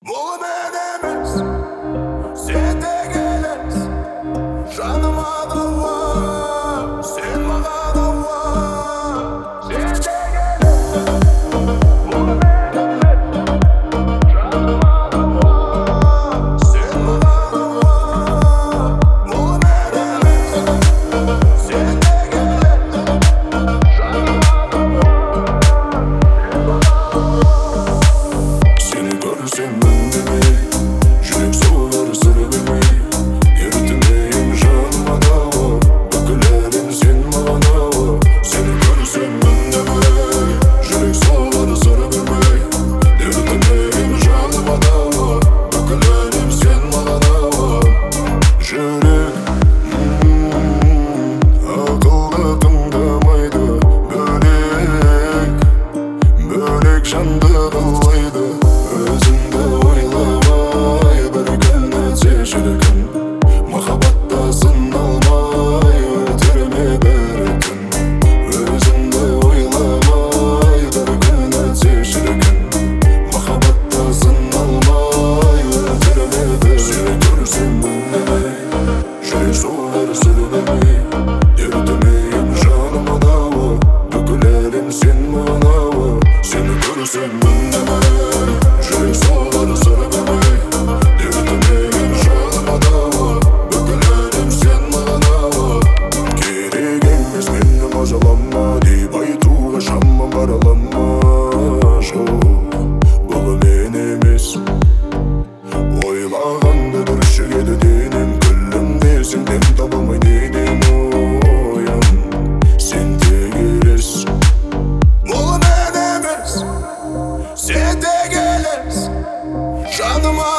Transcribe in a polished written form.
Бұл мен емес, сен де келес. Жаныма дауа, сен маған ауа. Сен де келес. Бұл мен емес, жаныма дауа, сен маған ауа. Бұл мен емес, сен де келес. Жаныма дауа, сені көрсем үндемей, жүрек соғар сыр бермей. Ерітмейін жаныма дауа, бүкіл әлем сен маған ауа. Сені көрсем үндемей, жүрек соғар сыр бермей. Ерітмейін жаныма дауа, бүкіл әлем сен маған ауа. Жүрек ақылды тыңдамайды, бөлек жанды қалайды. Өзіңді ойламай бір күн өтсе шіркін, махаббатта сыналмай өтер ме бір күн. Өзіңді ойламай бір күн өтсе шіркін, махаббатта сыналмай өтер ме бір күн. Сені көрсем үндемей, жүрек соғар сыр бермей. Ерітмейін жаныма дауа, бүкіл әлем сен маған ауа. Сені көрсем үндемей, жүрек соғар сыр бермей. Ерітмейін жаныма дауа, бүкіл әлем сен маған ауа. Керек емес мені мазалама деп айтуға шамам баралама. Жоқ, бұл мен емес, ойлағанды түршігеді денем. Күлімдесің дем табылмай неден оян, сен де келес. Бұл мен емес, сен де келес. Жаныма